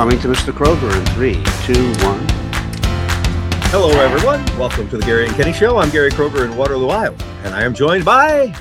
coming to Mr. Kroger in 3, 2, 1. Hello, everyone. Welcome to the Gary and Kenny Show. I'm Gary Kroger in Waterloo, Iowa, and I am joined by...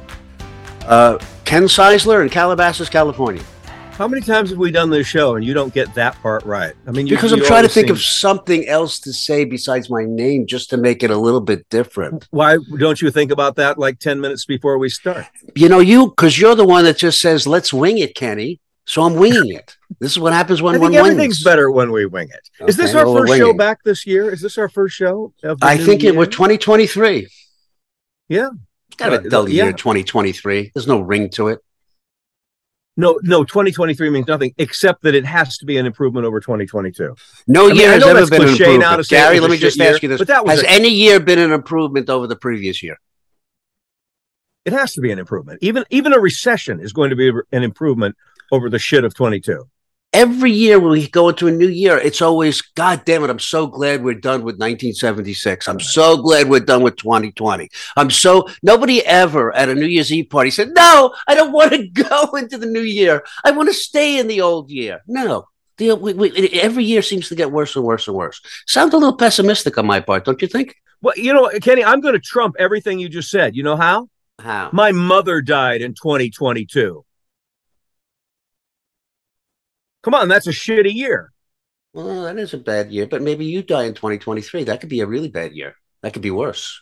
Ken Seisler in Calabasas, California. How many times have we done this show and you don't get that part right? I mean, because I'm trying to think of something else to say besides my name just to make it a little bit different. Why don't you think about that like 10 minutes before we start? You know, because you're the one that just says, let's wing it, Kenny. So I'm winging it. This is what happens when one wings. Everything's better when we wing it. Okay, is this our first show back this year? Is this our first show? I think it was 2023. Yeah. It's kind of a dull year, 2023. There's no ring to it. No, 2023 means nothing except that it has to be an improvement over 2022. No year has ever been an improvement. Gary, let me just ask you this. Has any year been an improvement over the previous year? It has to be an improvement. Even a recession is going to be an improvement over the shit of 22. Every year when we go into a new year, it's always, God damn it, I'm so glad we're done with 1976. I'm so glad we're done with 2020. Nobody ever at a New Year's Eve party said, no, I don't want to go into the new year. I want to stay in the old year. No, every year seems to get worse and worse and worse. Sounds a little pessimistic on my part, don't you think? Well, you know, Kenny, I'm going to trump everything you just said. You know how? How? My mother died in 2022. Come on, that's a shitty year. Well, that is a bad year, but maybe you die in 2023. That could be a really bad year. That could be worse.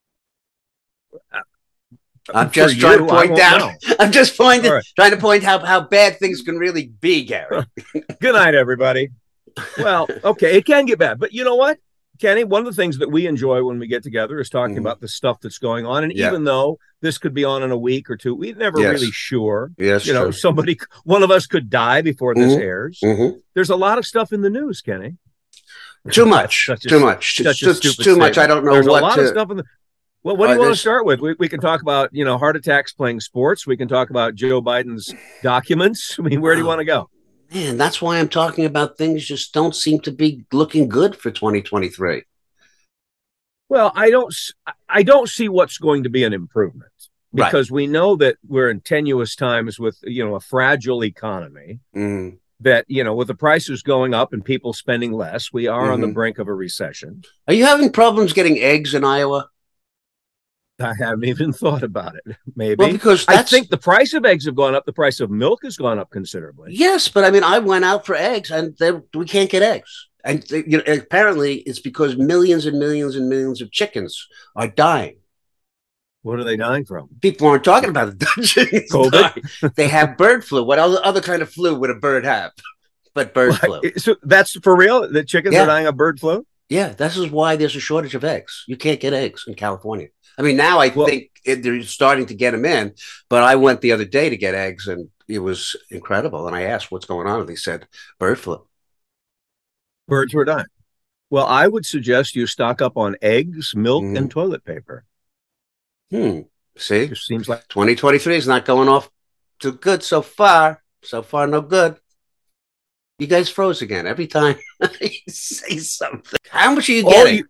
I'm just trying to point out. I'm just trying to point out how bad things can really be, Gary. Good night, everybody. Well, okay, it can get bad, but you know what, Kenny? One of the things that we enjoy when we get together is talking about the stuff that's going on, and even though this could be on in a week or two, we're never really sure. Yes, you know, one of us could die before this airs. There's a lot of stuff in the news, Kenny. Too much. Too much. Too much. I don't know. There's a lot of stuff in the. Well, what do you want to start with? We can talk about, you know, heart attacks playing sports. We can talk about Joe Biden's documents. I mean, where do you want to go? Man, that's why I'm talking about things just don't seem to be looking good for 2023. Well, I don't see what's going to be an improvement because we know that we're in tenuous times with, you know, a fragile economy that, you know, with the prices going up and people spending less, we are on the brink of a recession. Are you having problems getting eggs in Iowa? I haven't even thought about it. Maybe. Well, because I think the price of eggs have gone up. The price of milk has gone up considerably. Yes, but I mean, I went out for eggs and we can't get eggs. And you know, apparently it's because millions and millions and millions of chickens are dying. What are they dying from? People aren't talking about it. COVID? They have bird flu. What other kind of flu would a bird have? But bird flu. So that's for real? The chickens are dying of bird flu? Yeah, this is why there's a shortage of eggs. You can't get eggs in California. I mean, now I think they're starting to get them in, but I went the other day to get eggs and it was incredible. And I asked what's going on. And they said bird flu. Birds were dying. Well, I would suggest you stock up on eggs, milk, and toilet paper. See, it seems like 2023 is not going off too good so far. So far, no good. You guys froze again every time you say something. How much are you getting?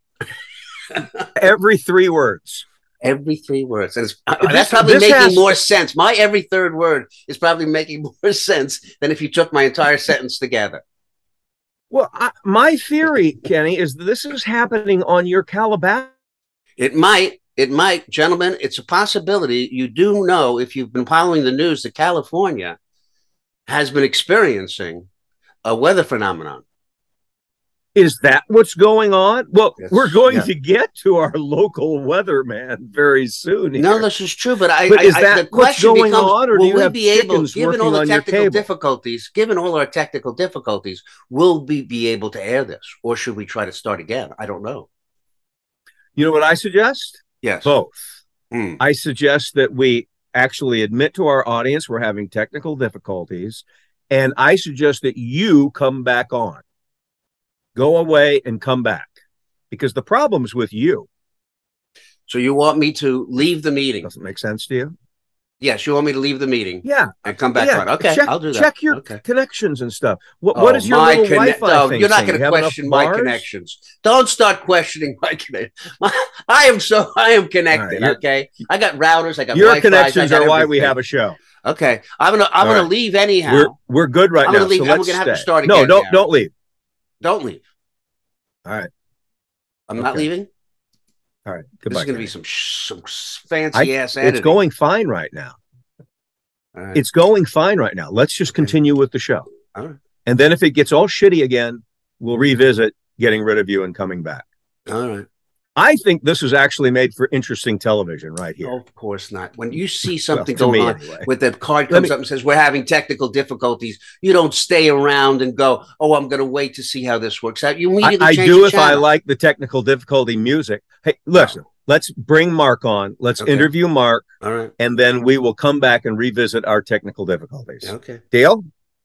Every 3 words. Every 3 words. And that's probably making more sense. My every third word is probably making more sense than if you took my entire sentence together. Well, my theory, Kenny, is this is happening on your Calabasas. It might, gentlemen. It's a possibility. You do know, if you've been following the news, that California has been experiencing a weather phenomenon. Is that what's going on? Well, we're going to get to our local weatherman very soon. Here. No, this is true, but the question becomes, will we be able, given all the technical difficulties, will we be able to air this, or should we try to start again? I don't know. You know what I suggest? Yes, both. I suggest that we actually admit to our audience we're having technical difficulties, and I suggest that you come back on. Go away and come back, because the problem's with you. So you want me to leave the meeting? Doesn't make sense to you? Yes, you want me to leave the meeting? Yeah. And come back on. Okay, I'll do that. Check your connections and stuff. What is your little Wi-Fi thing? You're not going to question my connections. Don't start questioning my connections. I am connected, okay? I got routers, I got your Wi-Fi. Your connections are why we have a show. Okay, I'm gonna leave anyhow. We're good right now. I'm gonna leave. So I'm gonna have to start again. No, don't leave. Don't leave. All right. I'm not leaving. All right. Goodbye. This is going to be some fancy ass editing. It's going fine right now. Right. It's going fine right now. Let's just continue with the show. All right. And then if it gets all shitty again, we'll revisit getting rid of you and coming back. All right. I think this is actually made for interesting television right here. Oh, of course not. When you see something going on with the card comes up and says, we're having technical difficulties, you don't stay around and go, oh, I'm going to wait to see how this works out. You immediately change do the if I like the technical difficulty music. Hey, listen, let's bring Mark on. Let's interview Mark. All right. And then we will come back and revisit our technical difficulties. Okay. Deal?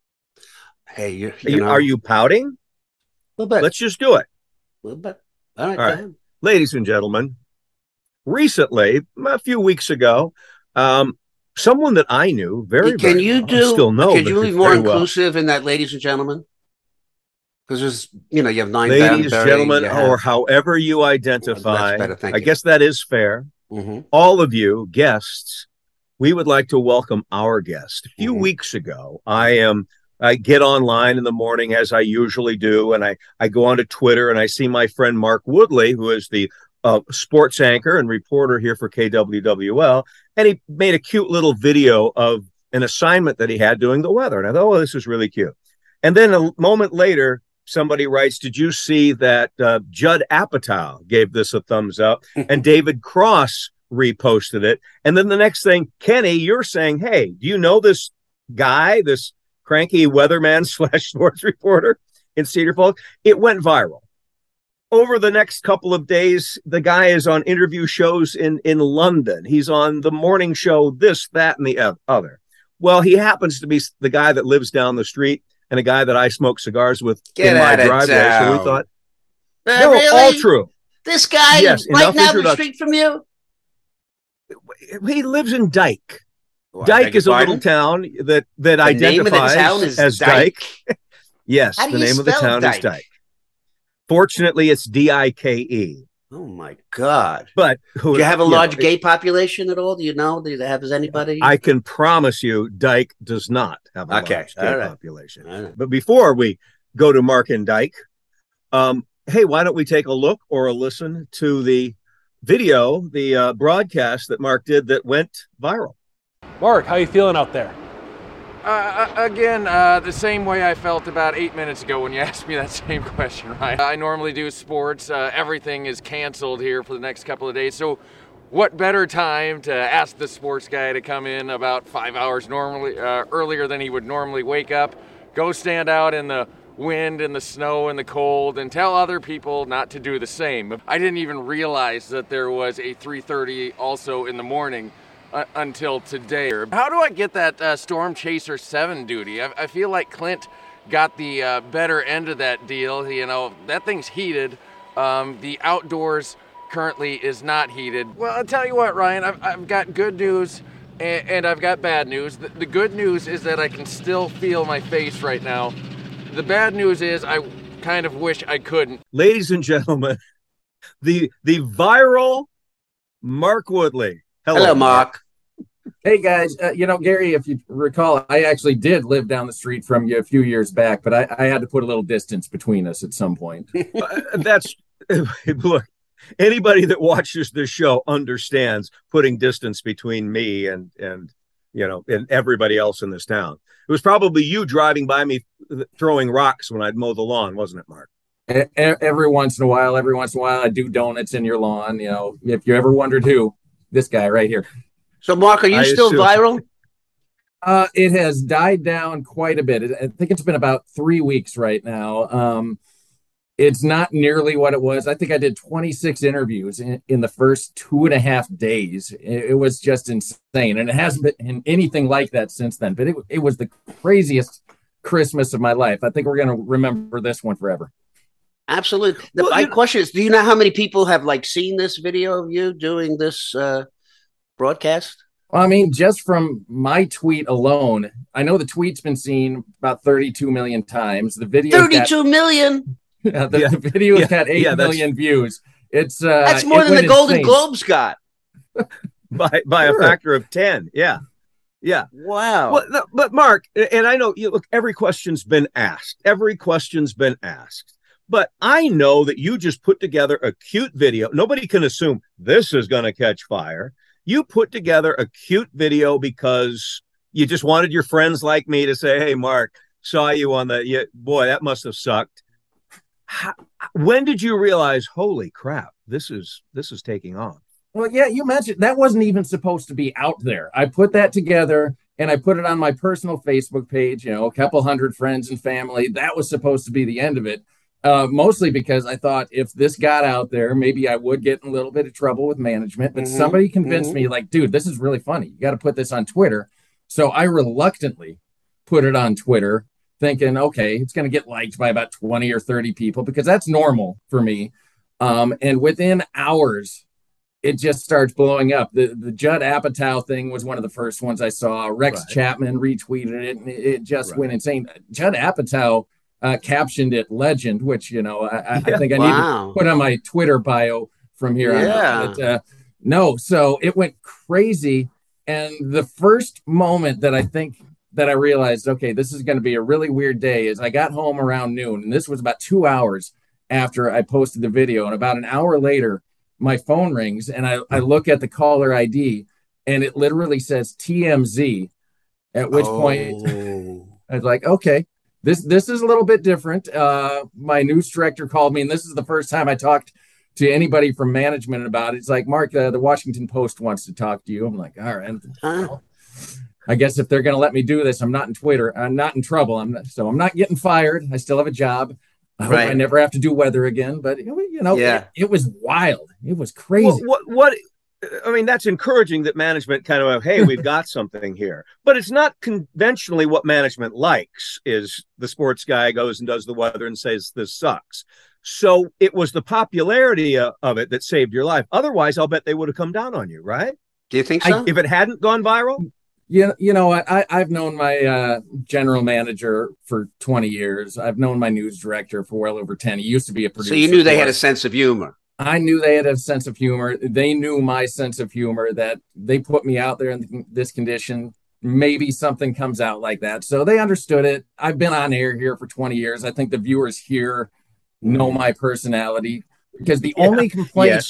Hey, are you pouting? A little bit. Let's just do it. A little bit. All right. Ladies and gentlemen, recently, a few weeks ago, someone that I knew very Can you be more inclusive in that, ladies and gentlemen? Because there's, you have 9 ladies, gentlemen, or however you identify. That's better. I guess that is fair. Mm-hmm. All of you guests, we would like to welcome our guest. A few weeks ago, I get online in the morning as I usually do, and I go onto Twitter and I see my friend Mark Woodley, who is the sports anchor and reporter here for KWWL, and he made a cute little video of an assignment that he had doing the weather. And I thought, oh, this is really cute. And then a moment later, somebody writes, did you see that Judd Apatow gave this a thumbs up? And David Cross reposted it. And then the next thing, Kenny, you're saying, hey, do you know this guy, this cranky weatherman / sports reporter in Cedar Falls? It went viral. Over the next couple of days, the guy is on interview shows in London. He's on the morning show, this, that, and the other. Well, he happens to be the guy that lives down the street and a guy that I smoke cigars with in my driveway. So we thought, no, really? All true. This guy right down the street from you? He lives in Dyke. Dyke is a little town that identifies as Dyke. Yes, the name of the town is Dyke. Fortunately, it's Dike. Oh my God! But do you have a large gay population at all? Do you know? Do you have anybody? I can promise you, Dyke does not have a large gay population. Right. But before we go to Mark and Dyke, hey, why don't we take a look or a listen to the video, the broadcast that Mark did that went viral? Mark, how you feeling out there? Again, the same way I felt about 8 minutes ago when you asked me that same question, right? I normally do sports. Everything is canceled here for the next couple of days. So what better time to ask the sports guy to come in about 5 hours earlier than he would normally wake up, go stand out in the wind and the snow and the cold and tell other people not to do the same. I didn't even realize that there was a 3:30 also in the morning until today. How do I get that Storm Chaser 7 duty? I feel like Clint got the better end of that deal. That thing's heated. The outdoors currently is not heated. Well, I'll tell you what, Ryan, I've got good news and I've got bad news. The good news is that I can still feel my face right now. The bad news is I kind of wish I couldn't. Ladies and gentlemen, the viral Mark Woodley. Hello, Mark. Hey, guys. Gary, if you recall, I actually did live down the street from you a few years back, but I had to put a little distance between us at some point. Look, anybody that watches this show understands putting distance between me and everybody else in this town. It was probably you driving by me throwing rocks when I'd mow the lawn, wasn't it, Mark? Every once in a while, I do donuts in your lawn. If you ever wondered who, this guy right here. So, Mark, are you still viral? It has died down quite a bit. I think it's been about 3 weeks right now. It's not nearly what it was. I think I did 26 interviews in the first 2.5 days. It was just insane. And it hasn't been anything like that since then. But it was the craziest Christmas of my life. I think we're going to remember this one forever. Absolutely. My question is, do you know how many people have seen this video of you doing this broadcast? Well, I mean, just from my tweet alone, I know the tweet's been seen about 32 million times. The video 32 million. The video has got 8 million views. That's more than the Golden Globes got by a factor of 10. Yeah. Yeah. Wow. Well, no, but Mark, and I know, look, every question's been asked. But I know that you just put together a cute video. Nobody can assume this is going to catch fire. You put together a cute video because you just wanted your friends like me to say, hey, Mark, saw you on boy, that must have sucked. When did you realize, holy crap, this is taking off? Well, yeah, you mentioned that wasn't even supposed to be out there. I put that together and I put it on my personal Facebook page, a couple hundred friends and family. That was supposed to be the end of it. Mostly because I thought if this got out there, maybe I would get in a little bit of trouble with management. But somebody convinced me, like, dude, this is really funny. You got to put this on Twitter. So I reluctantly put it on Twitter, thinking, okay, it's going to get liked by about 20 or 30 people because that's normal for me. And within hours, it just starts blowing up. The Judd Apatow thing was one of the first ones I saw. Rex Chapman retweeted it, and it just went insane. Judd Apatow captioned it "legend," which I think I need to put on my Twitter bio from here on out. But, no, so it went crazy. And the first moment that I realized, okay, this is going to be a really weird day, is I got home around noon, and this was about 2 hours after I posted the video. And about an hour later, my phone rings, and I look at the caller ID, and it literally says TMZ. At which point, I was like, okay, this is a little bit different. My news director called me, and this is the first time I talked to anybody from management about it. It's like, Mark, the Washington Post wants to talk to you. I'm like, all right. I guess if they're going to let me do this, I'm not in trouble. I'm not getting fired. I still have a job. I hope I never have to do weather again. But it was wild. It was crazy. What I mean, that's encouraging that management kind of, hey, we've got something here. But it's not conventionally what management likes, is the sports guy goes and does the weather and says this sucks. So it was the popularity of it that saved your life. Otherwise, I'll bet they would have come down on you, right? Do you think so? If it hadn't gone viral? You know what? I've known my general manager for 20 years. I've known my news director for well over 10. He used to be a producer. So you knew they had a sense of humor. I knew they had a sense of humor. They knew my sense of humor, that they put me out there in this condition. Maybe something comes out like that. So they understood it. I've been on air here for 20 years. I think the viewers here know my personality, because the only complaints,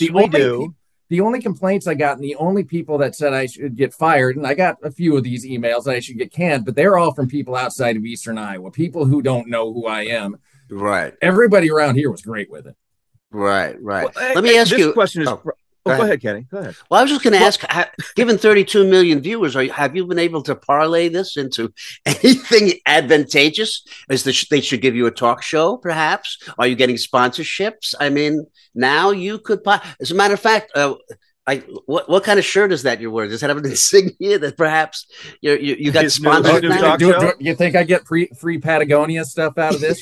the only complaints I got, and the only people that said I should get fired, and I got a few of these emails that I should get canned, but they're all from people outside of Eastern Iowa, people who don't know who I am. Right. Everybody around here was great with it. Right. Well, let me ask you. This question is. Go ahead, Kenny. Go ahead. Well, I was just going to ask, given 32 million viewers, have you been able to parlay this into anything advantageous? They should give you a talk show, perhaps? Are you getting sponsorships? I mean, now you could. As a matter of fact, what kind of shirt is that you're wearing? Does that have an insignia that perhaps you got sponsored? Do you think I get free Patagonia stuff out of this?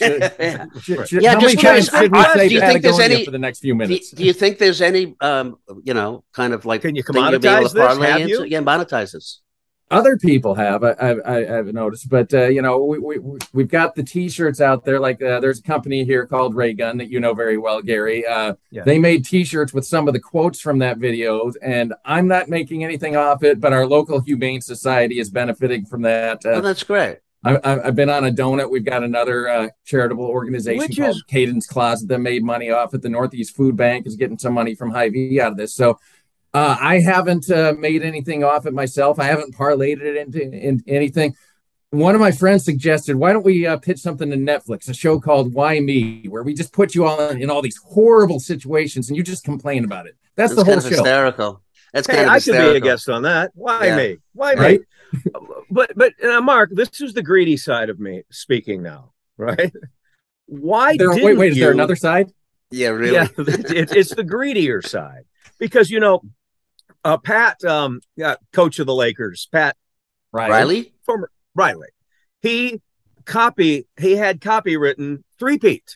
Just curious. Do you think there's any for the next few minutes? Do you think there's any kind of like, can you commoditize this? Have you? Yeah, monetize this. Other people have, I've noticed, but we've got the T-shirts out there. Like there's a company here called Ray Gun that you know very well, Gary. They made T-shirts with some of the quotes from that video, and I'm not making anything off it, but our local Humane Society is benefiting from that. That's great. I've been on a donut. We've got another charitable organization called Cadence Closet that made money off it. The Northeast Food Bank is getting some money from Hy-Vee out of this. So I haven't made anything off it myself. I haven't parlayed it into anything. One of my friends suggested, why don't we pitch something to Netflix, a show called Why Me, where we just put you all in all these horrible situations and you just complain about it. That's the whole show. Hysterical. That's kind of hysterical. I could be a guest on that. Why me? Why me? But Mark, this is the greedy side of me speaking now, right? Wait, is there another side? Yeah, really? Yeah, it's the greedier side. Because, Pat, coach of the Lakers, Pat Riley, former Riley, he had copy written three-peat.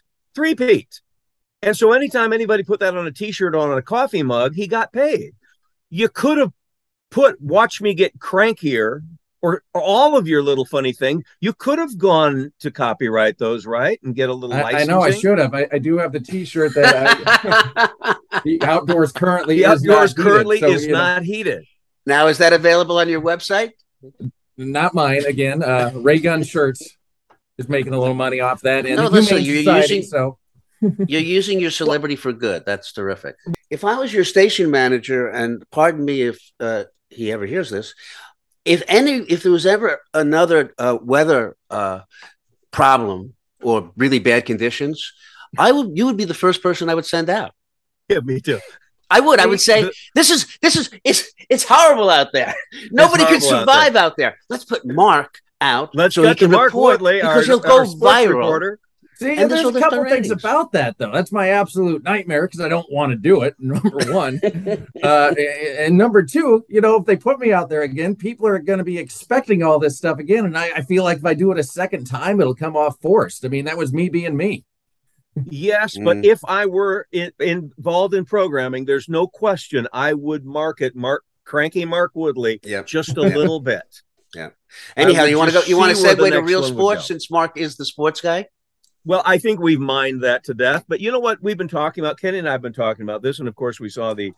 And so anytime anybody put that on a T-shirt or on a coffee mug, he got paid. You could have put "Watch Me Get Crankier" or all of your little funny thing. You could have gone to copyright those, right, and get a little licensing. I know I should have. I do have the T-shirt that the outdoors currently is not heated. Not heated. Now, is that available on your website? not mine again. Ray Gun Shirts is making a little money off that, and No, the listen, Humane Society. So you're using your celebrity for good. That's terrific. If I was your station manager, and pardon me if he ever hears this, if there was ever another weather problem or really bad conditions, you would be the first person I would send out. Yeah, me too. I would say it's horrible out there. Nobody can survive out there. Let's put Mark out. Let's get to Mark Woodley, because he'll go viral. Reporter. See, and there's a couple things about that, though. That's my absolute nightmare because I don't want to do it, number one. And number two, if they put me out there again, people are going to be expecting all this stuff again. And I feel like if I do it a second time, it'll come off forced. I mean, that was me being me. Yes, but if I were involved in programming, there's no question I would market cranky Mark Woodley just a little bit. Yeah. Anyhow, you want to go? You want to segue to real sports since Mark is the sports guy? Well, I think we've mined that to death. But you know what we've been talking about? Kenny and I have been talking about this, and of course we saw the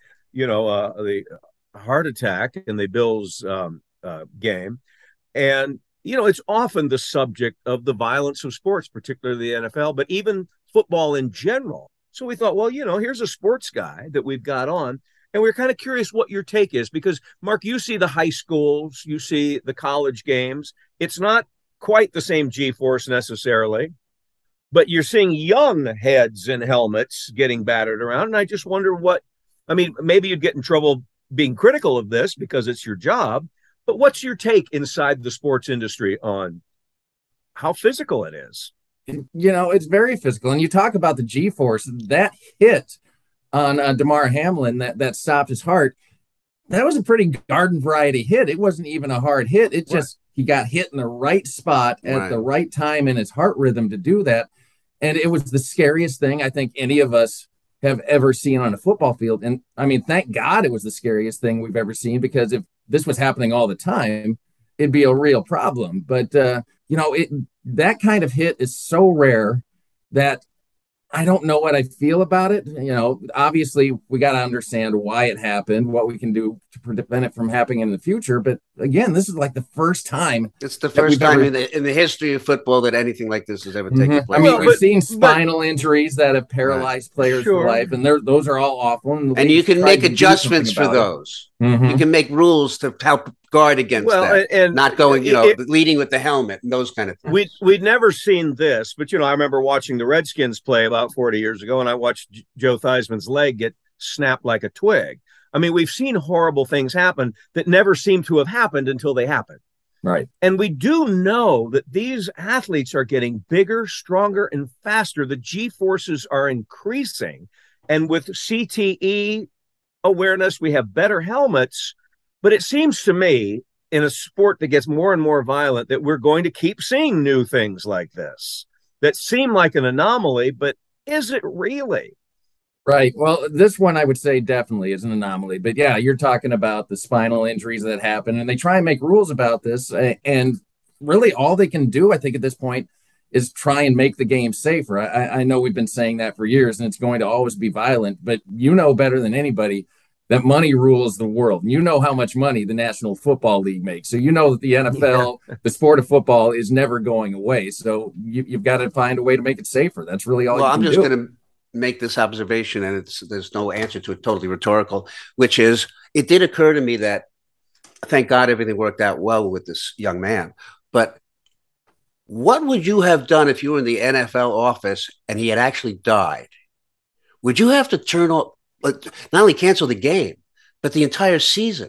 heart attack in the Bills game, and it's often the subject of the violence of sports, particularly the NFL, but even football in general. So we thought, well, here's a sports guy that we've got on, and we're kind of curious what your take is, because Mark, you see the high schools, you see the college games. It's not quite the same G-force necessarily, but you're seeing young heads in helmets getting battered around. And I just wonder maybe you'd get in trouble being critical of this because it's your job, but what's your take inside the sports industry on how physical it is? It's very physical. And you talk about the G-force, that hit on Damar Hamlin that stopped his heart. That was a pretty garden variety hit. It wasn't even a hard hit. It just, he got hit in the right spot at the right time in his heart rhythm to do that. And it was the scariest thing I think any of us have ever seen on a football field. And I mean, thank God it was the scariest thing we've ever seen, because if this was happening all the time, it'd be a real problem. But, that kind of hit is so rare that I don't know what I feel about it. Obviously we got to understand why it happened, what we can do to prevent it from happening in the future. But again, this is like the first time. It's the first time in the history of football that anything like this has ever taken place. I mean, we've seen spinal injuries that have paralyzed players for life, and those are all awful. And you can make adjustments for those. You can make rules to help guard against that, and not going, leading with the helmet and those kind of things. We'd never seen this, but I remember watching the Redskins play about 40 years ago, and I watched Joe Theismann's leg get snapped like a twig. I mean, we've seen horrible things happen that never seem to have happened until they happen. Right. And we do know that these athletes are getting bigger, stronger, and faster. The G-forces are increasing. And with CTE awareness, we have better helmets. But it seems to me, in a sport that gets more and more violent, that we're going to keep seeing new things like this that seem like an anomaly, but is it really? Right. Well, this one I would say definitely is an anomaly. But yeah, you're talking about the spinal injuries that happen, and they try and make rules about this. And really all they can do, I think, at this point is try and make the game safer. I know we've been saying that for years, and it's going to always be violent. But better than anybody that money rules the world. You know how much money the National Football League makes. So that the NFL, the sport of football, is never going away. So you've got to find a way to make it safer. That's really all you can do. I'm just going to make this observation, and there's no answer to it, totally rhetorical, which is, it did occur to me that, thank God everything worked out well with this young man. But what would you have done if you were in the NFL office and he had actually died? Would you have to turn off, not only cancel the game, but the entire season?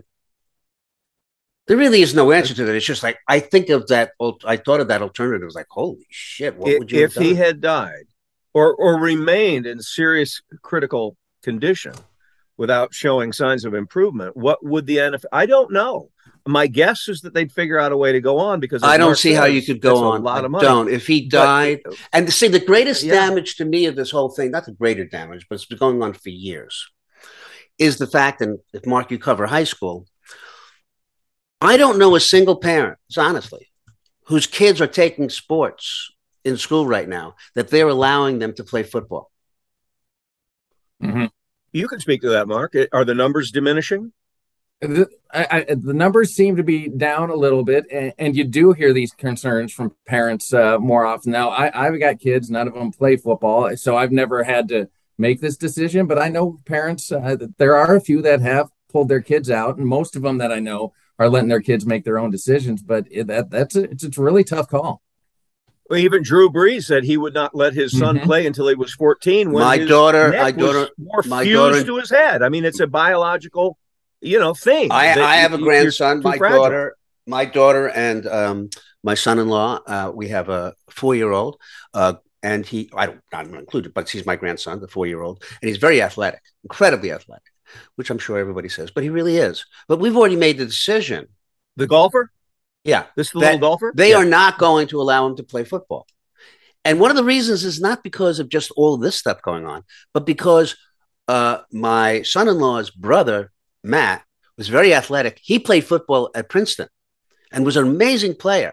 There really is no answer to that. It's just like, I thought of that alternative. It was like, holy shit, what would you have done? If he had died or remained in serious critical condition without showing signs of improvement, what would the NFL? I don't know. My guess is that they'd figure out a way to go on, because I don't see how you could go on. A lot of money. Don't. If he died, and see, the greatest damage to me of this whole thing, not the greater damage, but it's been going on for years, is the fact, and if Mark, you cover high school, I don't know a single parent, honestly, whose kids are taking sports in school right now that they're allowing them to play football. You can speak to that, Mark. Are the numbers diminishing? The numbers seem to be down a little bit, and you do hear these concerns from parents more often. Now, I've got kids, none of them play football, so I've never had to make this decision, but I know parents, there are a few that have pulled their kids out, and most of them that I know are letting their kids make their own decisions, but it's a really tough call. Well, even Drew Brees said he would not let his son play until he was 14. When my his daughter, neck was more fused to his head. I mean, it's a biological, thing. I have a grandson. My daughter, and my son-in-law. We have a 4-year-old, and I'm not included, but he's my grandson, the 4-year-old, and he's very athletic, incredibly athletic, which I'm sure everybody says, but he really is. But we've already made the decision. The golfer. Yeah. This little golfer? They are not going to allow him to play football. And one of the reasons is not because of just all this stuff going on, but because my son-in-law's brother, Matt, was very athletic. He played football at Princeton and was an amazing player.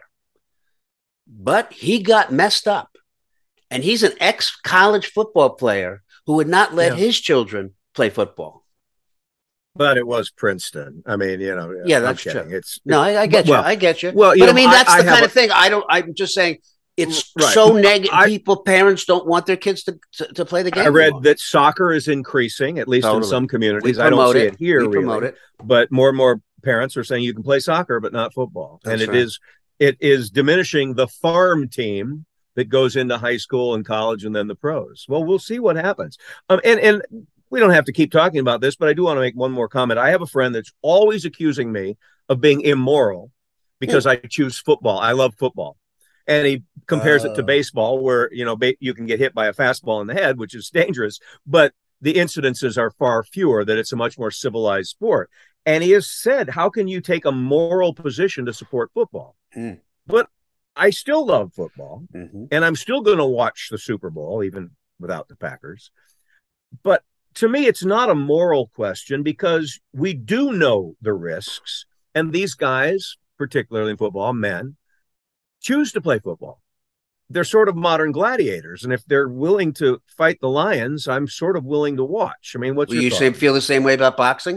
But he got messed up. And he's an ex-college football player who would not let his children play football. But it was Princeton. I mean, yeah, that's true. I get you. I get you. Well, but I mean, that's the kind of thing. I'm just saying it's so negative. Parents don't want their kids to play the game. I read that soccer is increasing, at least in some communities. I don't see it here. We promote it, but more and more parents are saying you can play soccer, but not football. That's and it is diminishing the farm team that goes into high school and college and then the pros. Well, we'll see what happens. And we don't have to keep talking about this, but I do want to make one more comment. I have a friend that's always accusing me of being immoral because I choose football. I love football. And he compares it to baseball where, you can get hit by a fastball in the head, which is dangerous, but the incidences are far fewer, that it's a much more civilized sport. And he has said, how can you take a moral position to support football? But I still love football, and I'm still going to watch the Super Bowl, even without the Packers. But to me, it's not a moral question because we do know the risks. And these guys, particularly in football, men, choose to play football. They're sort of modern gladiators. And if they're willing to fight the lions, I'm sort of willing to watch. I mean, what's your thought? Feel the same way about boxing?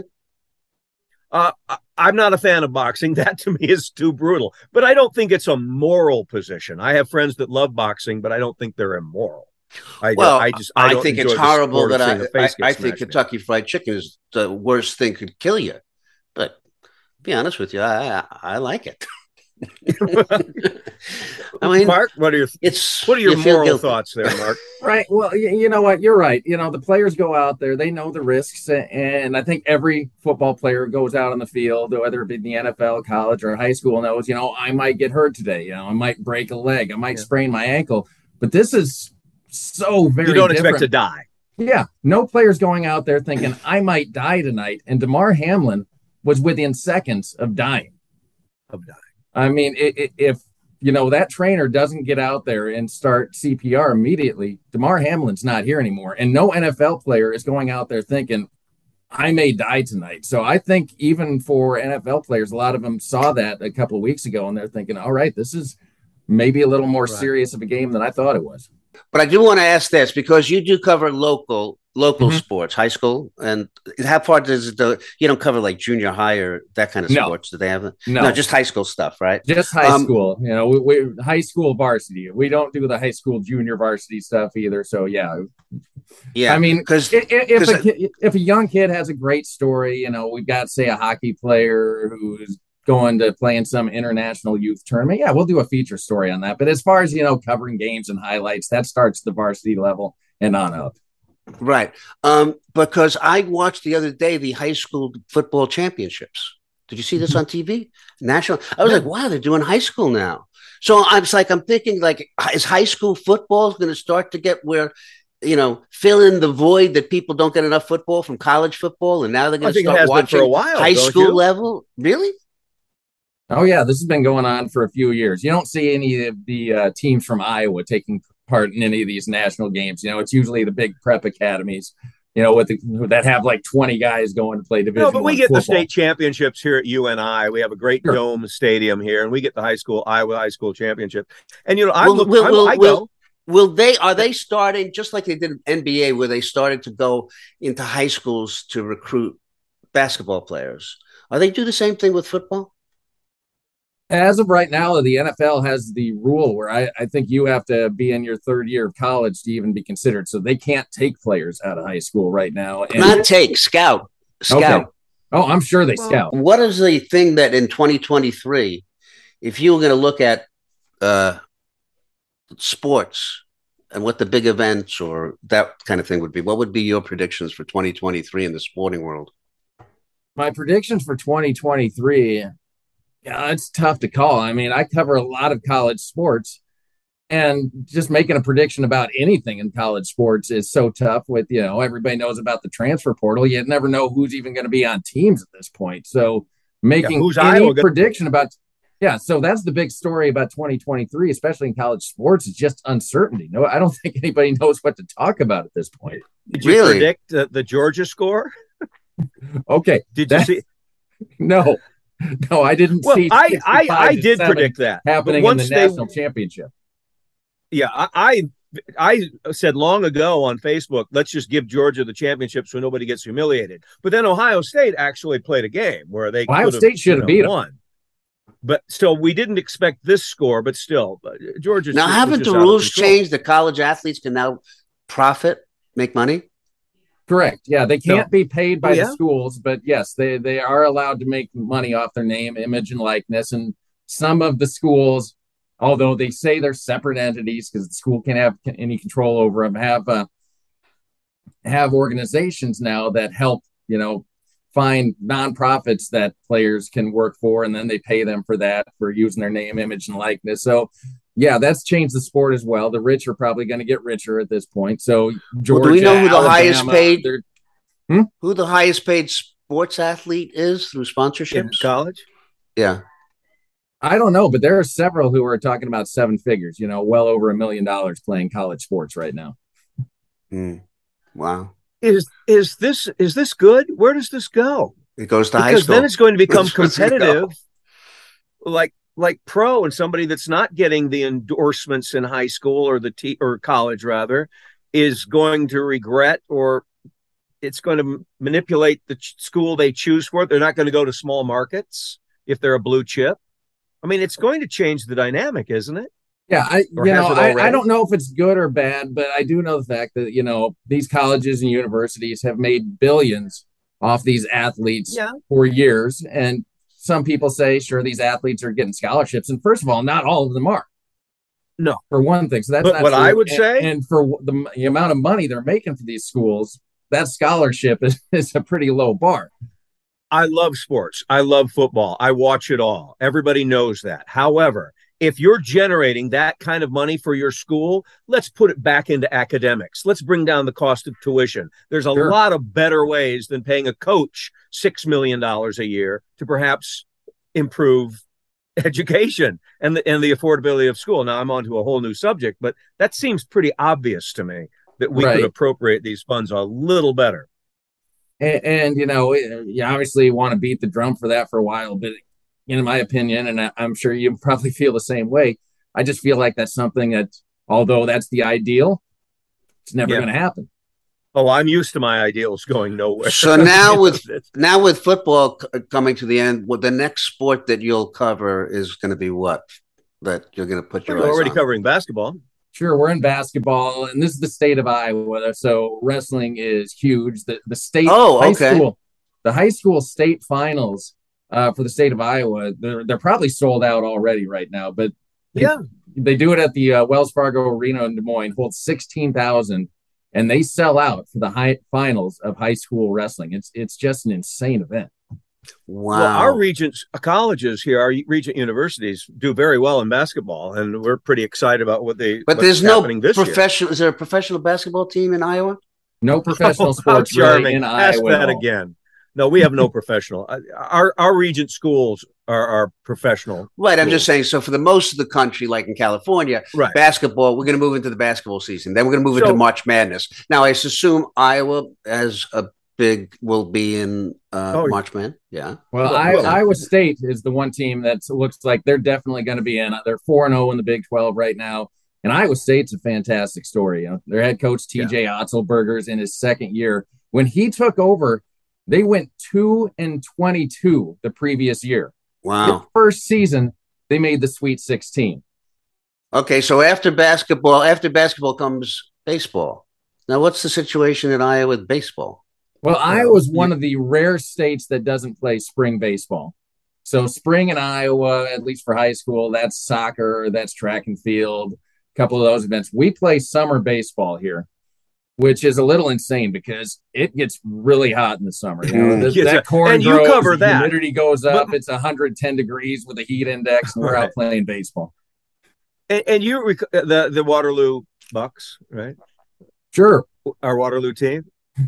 I'm not a fan of boxing. That to me is too brutal. But I don't think it's a moral position. I have friends that love boxing, but I don't think they're immoral. I think it's horrible that I think Kentucky Fried Chicken is the worst thing could kill you. But to be honest with you, I like it. I mean, Mark, what are your moral thoughts there, Mark? Right. Well, you know what? You're right. The players go out there, they know the risks. And I think every football player goes out on the field, whether it be in the NFL, college, or high school, knows, I might get hurt today. I might break a leg. I might sprain my ankle. But this is so very You don't different. expect to die. Yeah. No player's going out there thinking, I might die tonight. And Damar Hamlin was within seconds of dying. I mean, if that trainer doesn't get out there and start CPR immediately, Damar Hamlin's not here anymore. And no NFL player is going out there thinking, I may die tonight. So I think even for NFL players, a lot of them saw that a couple of weeks ago, and they're thinking, all right, this is maybe a little more serious of a game than I thought it was. But I do want to ask this, because you do cover local sports, high school, and how far does it? You don't cover like junior high or that kind of sports. Do they have? No, just high school stuff, right? Just high school. We high school varsity. We don't do the high school junior varsity stuff either. So yeah. I mean, because if a young kid has a great story, we've got, say, a hockey player who's going to play in some international youth tournament, yeah, we'll do a feature story on that. But as far as, covering games and highlights, that starts the varsity level and on up. Right. Because I watched the other day the high school football championships. Did you see this on TV? National. I was like, wow, they're doing high school now. So I'm thinking, like, is high school football going to start to get where, fill in the void that people don't get enough football from college football, and now they're going to start watching for a while, high school level? Really? Oh, yeah, this has been going on for a few years. You don't see any of the teams from Iowa taking part in any of these national games. It's usually the big prep academies, that have like 20 guys going to play Division I. No, but we get football. The state championships here at UNI. We have a great dome stadium here, and we get the Iowa high school championship. And, I go. Are they starting, just like they did in NBA, where they started to go into high schools to recruit basketball players? Are they do the same thing with football? As of right now, the NFL has the rule where I think you have to be in your third year of college to even be considered. So they can't take players out of high school right now. And not take, scout. Okay. Oh, I'm sure they scout. What is the thing that in 2023, if you were going to look at sports and what the big events or that kind of thing would be, what would be your predictions for 2023 in the sporting world? My predictions for 2023, yeah, it's tough to call. I mean, I cover a lot of college sports, and just making a prediction about anything in college sports is so tough with, everybody knows about the transfer portal. You never know who's even going to be on teams at this point. So making any prediction about, so that's the big story about 2023, especially in college sports, is just uncertainty. No, I don't think anybody knows what to talk about at this point. Did you predict the Georgia score? Okay. Did you see? No, I didn't see. I did predict that happening in the national championship. Yeah, I said long ago on Facebook, let's just give Georgia the championship so nobody gets humiliated. But then Ohio State actually played a game where Ohio State should have beat them. But still, we didn't expect this score. But still, Georgia. Now, haven't the rules changed? The college athletes can now make money. Correct. Yeah, they can't be paid by the schools, but yes, they are allowed to make money off their name, image, and likeness. And some of the schools, although they say they're separate entities because the school can't have any control over them, have organizations now that help, find nonprofits that players can work for, and then they pay them for that, for using their name, image, and likeness. So, yeah, that's changed the sport as well. The rich are probably going to get richer at this point. So, Georgia, do we know who the highest paid? Who the highest paid sports athlete is through sponsorships? In college? Yeah. I don't know, but there are several who are talking about seven figures, well over $1 million playing college sports right now. Wow. Is this good? Where does this go? It goes to high school. Because then it's going to become competitive, like pro, and somebody that's not getting the endorsements in high school or or college rather is going to regret, or it's going to manipulate the school they choose for it. They're not going to go to small markets if they're a blue chip. I mean, it's going to change the dynamic, isn't it? Yeah, I don't know if it's good or bad, but I do know the fact that, these colleges and universities have made billions off these athletes for years. And some people say, sure, these athletes are getting scholarships. And first of all, not all of them are. No. For one thing. So that's not what true. I would say. And for the amount of money they're making for these schools, that scholarship is a pretty low bar. I love sports. I love football. I watch it all. Everybody knows that. However, if you're generating that kind of money for your school, let's put it back into academics. Let's bring down the cost of tuition. There's a lot of better ways than paying a coach $6 million a year to perhaps improve education and the affordability of school. Now I'm on to a whole new subject, but that seems pretty obvious to me that we could appropriate these funds a little better. And you obviously want to beat the drum for that for a while, but in my opinion, and I'm sure you probably feel the same way, I just feel like that's something that, although that's the ideal, it's never going to happen. Oh, I'm used to my ideals going nowhere. So now with football coming to the end, the next sport that you'll cover is going to be what? That you're going to put your eyes on? We're already covering basketball. Sure, we're in basketball, and this is the state of Iowa, so wrestling is huge. The state the high school state finals for the state of Iowa, they're probably sold out already right now, but they do it at the Wells Fargo Arena in Des Moines, holds 16,000, and they sell out for the finals of high school wrestling. It's just an insane event. Wow. Well, our Regents colleges here, our Regent universities do very well in basketball, and we're pretty excited about what there's no professional. Is there a professional basketball team in Iowa? No professional sports really in Ask Iowa. That again. No, we have no professional. Our Regent schools are professional. Right. I'm just saying. So for the most of the country, like in California, basketball, we're going to move into the basketball season. Then we're going to move into March Madness. Now, I assume Iowa will be in March Madness. Yeah. Well, Iowa State is the one team that looks like they're definitely going to be in. They're 4-0 in the Big 12 right now. And Iowa State's a fantastic story. Their head coach, TJ Otzelberger's in his second year. When he took over They went 2-22 the previous year. Wow. The first season, they made the Sweet 16. Okay, so after basketball comes baseball. Now, what's the situation in Iowa with baseball? Well, Iowa's one of the rare states that doesn't play spring baseball. So spring in Iowa, at least for high school, that's soccer, that's track and field, a couple of those events. We play summer baseball here, which is a little insane because it gets really hot in the summer. That corn and grows, you cover the that. humidity goes up. It's 110 degrees with a heat index, and we're out playing baseball. And you the Waterloo Bucks, right? Sure. Our Waterloo team.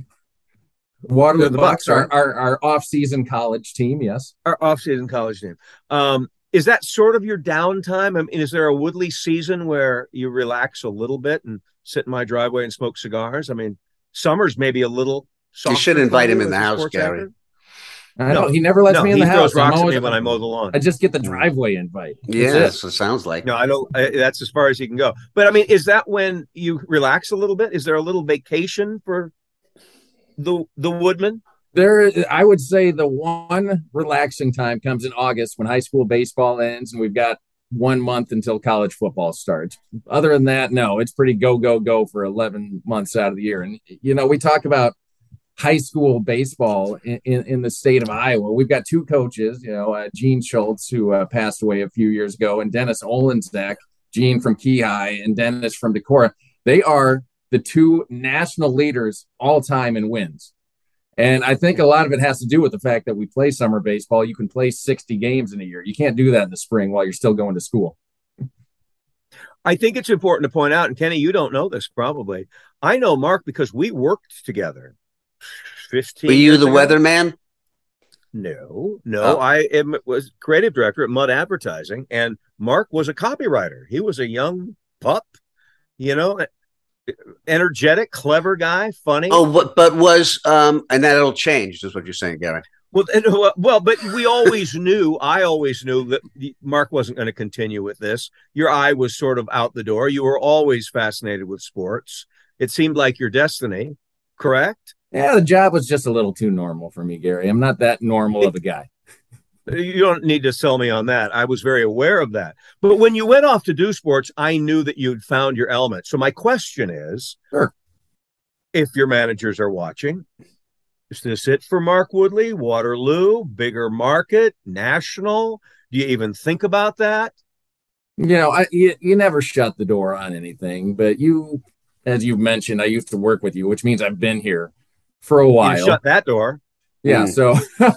Waterloo Bucks, right? our off-season college team, yes. Our off-season college team. Is that sort of your downtime? I mean, is there a Woodley season where you relax a little bit and sit in my driveway and smoke cigars? I mean, summer's maybe a little softer. You should invite him in the house, Gary. I know he never lets me in the house. He throws rocks at me when I mow the lawn. I just get the driveway invite. Yeah, that's what it sounds like. No, I don't. That's as far as he can go. But I mean, is that when you relax a little bit? Is there a little vacation for the Woodman? I would say the one relaxing time comes in August when high school baseball ends and we've got 1 month until college football starts. Other than that, no, it's pretty go for 11 months out of the year. And we talk about high school baseball in the state of Iowa. We've got two coaches, Gene Schultz, who passed away a few years ago, and Dennis Olenzek, Gene from Key High and Dennis from Decorah. They are the two national leaders all time in wins. And I think a lot of it has to do with the fact that we play summer baseball. You can play 60 games in a year. You can't do that in the spring while you're still going to school. I think it's important to point out, and Kenny, you don't know this probably. I know Mark because we worked together 15 Were you years the ago. weatherman? No. I was creative director at Mudd Advertising, and Mark was a copywriter. He was a young pup, energetic, clever guy, funny. Oh, but was and that'll change, is what you're saying, Gary. Well, but we always knew. I always knew that Mark wasn't going to continue with this. Your eye was sort of out the door. You were always fascinated with sports. It seemed like your destiny, correct? Yeah, the job was just a little too normal for me, Gary. I'm not that normal of a guy. You don't need to sell me on that. I was very aware of that. But when you went off to do sports, I knew that you'd found your element. So my question is, sure, if your managers are watching, is this it for Mark Woodley? Waterloo, bigger market, national? Do you even think about that? You never shut the door on anything. But as you've mentioned, I used to work with you, which means I've been here for a while. You shut that door. Yeah, so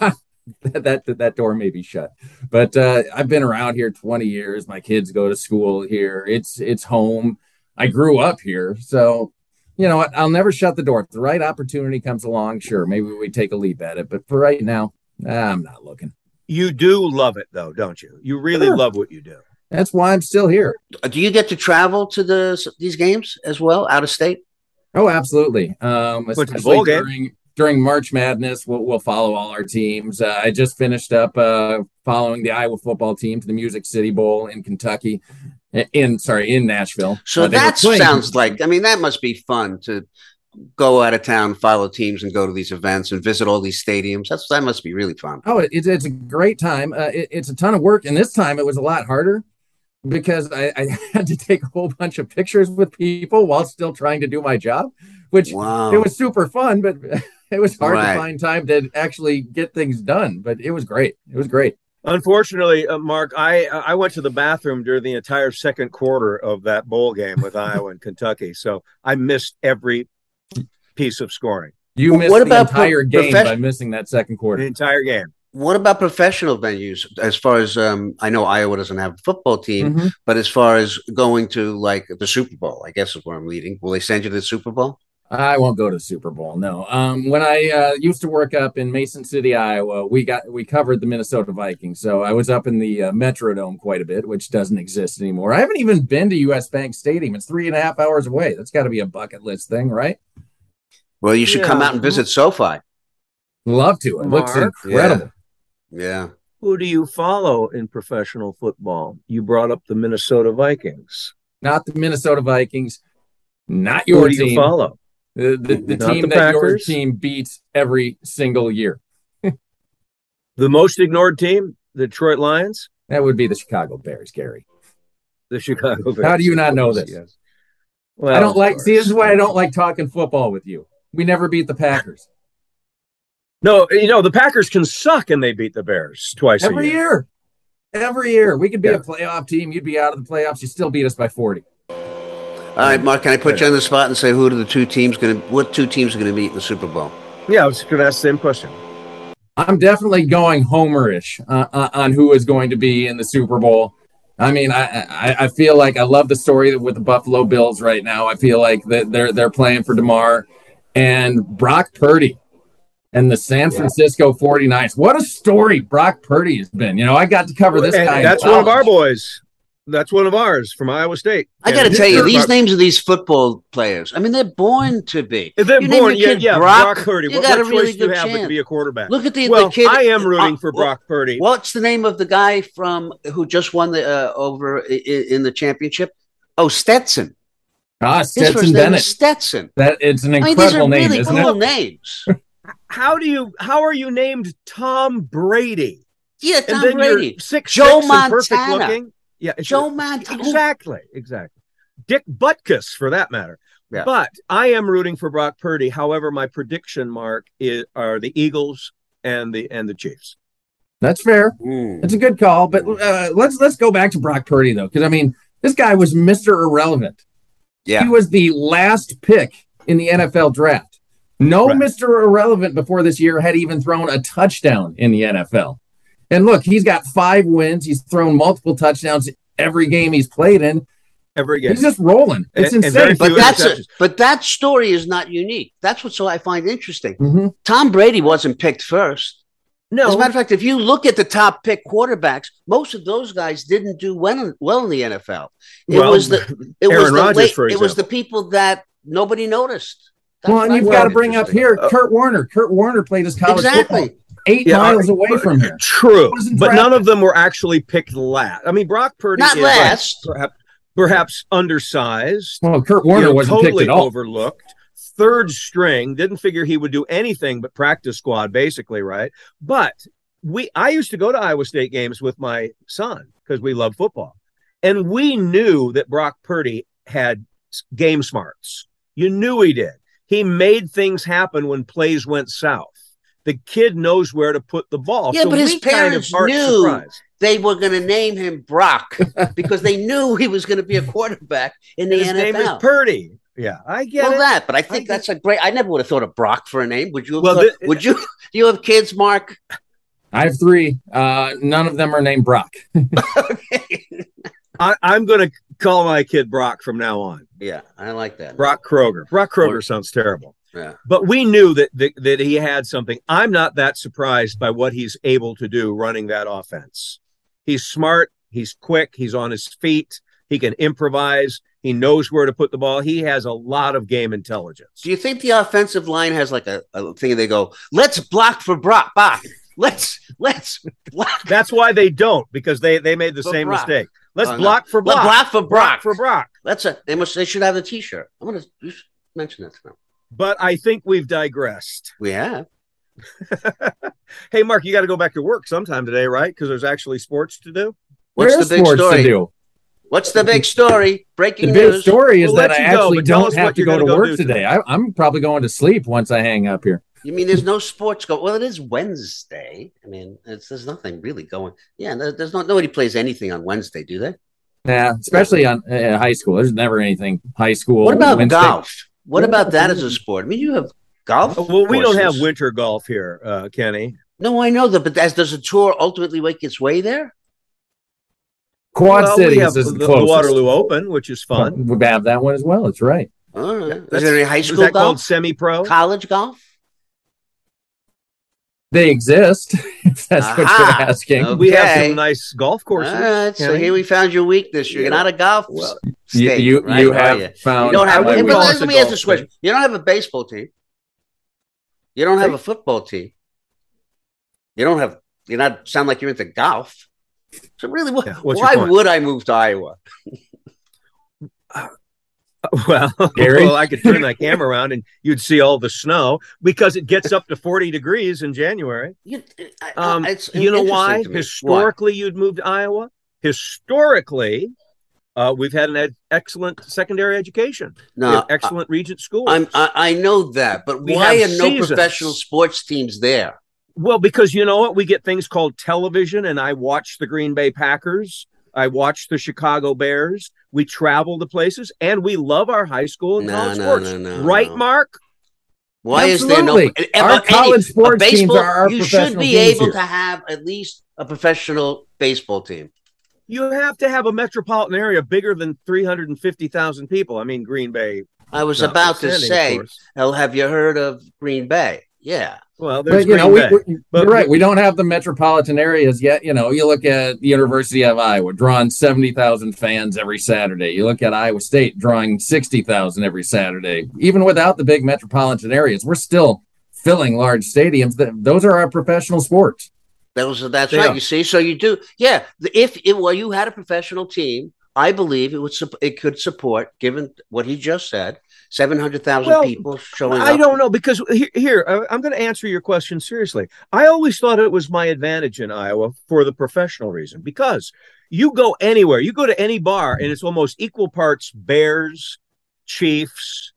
that door may be shut. But I've been around here 20 years. My kids go to school here. It's home. I grew up here. So, I'll never shut the door. If the right opportunity comes along, sure, maybe we take a leap at it. But for right now, I'm not looking. You do love it, though, don't you? You really love what you do. That's why I'm still here. Do you get to travel to these games as well, out of state? Oh, absolutely. Especially during March Madness, we'll follow all our teams. I just finished up following the Iowa football team to the Music City Bowl in Kentucky, in Nashville. So that sounds like, that must be fun to go out of town, follow teams, and go to these events and visit all these stadiums. That must be really fun. Oh, it's a great time. It's a ton of work, and this time it was a lot harder because I had to take a whole bunch of pictures with people while still trying to do my job, which it was super fun, but it was hard to find time to actually get things done. But it was great. Unfortunately, Mark, I went to the bathroom during the entire second quarter of that bowl game with Iowa and Kentucky, so I missed every piece of scoring. You missed the entire game by missing that second quarter. The entire game. What about professional venues? As far as I know, Iowa doesn't have a football team, but as far as going to like the Super Bowl, I guess is where I'm leading. Will they send you to the Super Bowl? I won't go to the Super Bowl. No. When I used to work up in Mason City, Iowa, we covered the Minnesota Vikings. So I was up in the Metrodome quite a bit, which doesn't exist anymore. I haven't even been to US Bank Stadium. It's 3.5 hours away. That's got to be a bucket list thing, right? Well, you should come out and visit SoFi. Love to. It looks incredible. Yeah. Who do you follow in professional football? You brought up the Minnesota Vikings. Not the Minnesota Vikings. Not your team. Who do you follow? The team that your team beats every single year. The most ignored team, the Detroit Lions? That would be the Chicago Bears, Gary. The Chicago Bears. How do you not know this? Yes. Well, I don't like. See, this is why I don't like talking football with you. We never beat the Packers. No, the Packers can suck and they beat the Bears twice every a year. Every year. We could be a playoff team. You'd be out of the playoffs. You still beat us by 40. All right, Mark, can I put you on the spot and say what two teams are going to meet in the Super Bowl? Yeah, I was going to ask the same question. I'm definitely going homerish on who is going to be in the Super Bowl. I mean, I feel like I love the story with the Buffalo Bills right now. I feel like that they're playing for DeMar and Brock Purdy and the San Francisco 49ers. What a story Brock Purdy has been. I got to cover this guy. That's one of our boys. That's one of ours from Iowa State. I got to tell you, these names of these football players, I mean, they're born to be. They're born, Brock Purdy. What choice do you have but to be a quarterback? Look at the kid. I am rooting for Brock Purdy. What's the name of the guy who just won the over in the championship? Oh, Stetson. Stetson Bennett. Stetson. It's an incredible name, really isn't cool it? Names. How are you named Tom Brady? Yeah, Tom Brady. Joe Montana. Yeah, Joe Montana. Exactly. Dick Butkus, for that matter. Yeah. But I am rooting for Brock Purdy. However, my prediction, Mark, are the Eagles and the Chiefs. That's fair. It's a good call. But let's go back to Brock Purdy, though, because, I mean, this guy was Mr. Irrelevant. Yeah. He was the last pick in the NFL draft. No Mr. Irrelevant before this year had even thrown a touchdown in the NFL. And look, he's got 5 wins. He's thrown multiple touchdowns every game he's played in. Every game. He's just rolling. It's insane. But that story is not unique. That's what I find interesting. Mm-hmm. Tom Brady wasn't picked first. No. As a matter of fact, if you look at the top pick quarterbacks, most of those guys didn't do well in the NFL. It was the people that nobody noticed. And you've got to bring up here Kurt Warner. Kurt Warner played his college football 8 miles away from here. True, but none of them were actually picked last. I mean, Brock Purdy not is last, perhaps undersized. Well, Kurt Warner wasn't totally picked at all. Overlooked. Third string, didn't figure he would do anything but practice squad, basically, right? But I used to go to Iowa State games with my son because we love football, and we knew that Brock Purdy had game smarts. You knew he did. He made things happen when plays went south. The kid knows where to put the ball. Yeah, but his parents knew they were going to name him Brock because they knew he was going to be a quarterback in the NFL. His name is Purdy. Yeah, I get it. But I think that's a great. I never would have thought of Brock for a name. Would you? Would you? Do you have kids, Mark? I have 3. None of them are named Brock. Okay. I'm going to call my kid Brock from now on. Yeah, I like that. Brock Kroger. Brock Kroger sounds terrible. Yeah. But we knew that he had something. I'm not that surprised by what he's able to do running that offense. He's smart. He's quick. He's on his feet. He can improvise. He knows where to put the ball. He has a lot of game intelligence. Do you think the offensive line has like a thing they go, let's block for Brock. Let's block. That's why they don't, because they made the same mistake. Let's block for Brock. Block for Brock. For Brock. They should have a T-shirt. You should mention that to them. But I think we've digressed. We have. Hey, Mark, you got to go back to work sometime today, right? Because there's actually sports to do. What's the big story? What's the big story? Breaking news. The big story is that I actually don't have to go to work today. I'm probably going to sleep once I hang up here. You mean there's no sports going? Well, it is Wednesday. I mean, there's nothing really going. Yeah, nobody plays anything on Wednesday, do they? Yeah, especially on high school. There's never anything high school. What about golf? What about that as a sport? I mean, you have golf. Well, we don't have winter golf here, Kenny. No, I know that, but does a tour ultimately make its way there? Quad Cities is the Waterloo Open, which is fun. We have that one as well. That's right. All right. Is there any high school golf? Called semi-pro? College golf? They exist, if that's what you're asking. Okay. We have some nice golf courses. All right, so here we found your weakness. You're not a golf state. You have found. You don't have. Let me ask this question. You don't have a baseball team. You don't have a football team. You don't have. You're not sound like you're into golf. So really, why would I move to Iowa? Well, I could turn that camera around and you'd see all the snow because it gets up to 40 degrees in January. You know why? Historically, you'd move to Iowa. Historically, we've had an excellent secondary education. No, excellent Regent schools. I know that, but why are no professional sports teams there? Well, because you know what? We get things called television, and I watch the Green Bay Packers. I watch the Chicago Bears. We travel to places, and we love our high school and college sports. Right, Mark? Why Absolutely. Is there no... Our college sports teams are our you should be able to have at least a professional baseball team. You have to have a metropolitan area bigger than 350,000 people. I mean, Green Bay. I was about to say, have you heard of Green Bay? Yeah. Well, there's you're right. We don't have the metropolitan areas yet. You look at the University of Iowa drawing 70,000 fans every Saturday. You look at Iowa State drawing 60,000 every Saturday. Even without the big metropolitan areas, we're still filling large stadiums. Those are our professional sports. That's right. You see, so you do. Yeah. If you had a professional team, I believe it could support, given what he just said, 700,000 people showing up. I don't know, because here I'm going to answer your question seriously. I always thought it was my advantage in Iowa for the professional reason, because you go anywhere, you go to any bar, and it's almost equal parts Bears, Chiefs,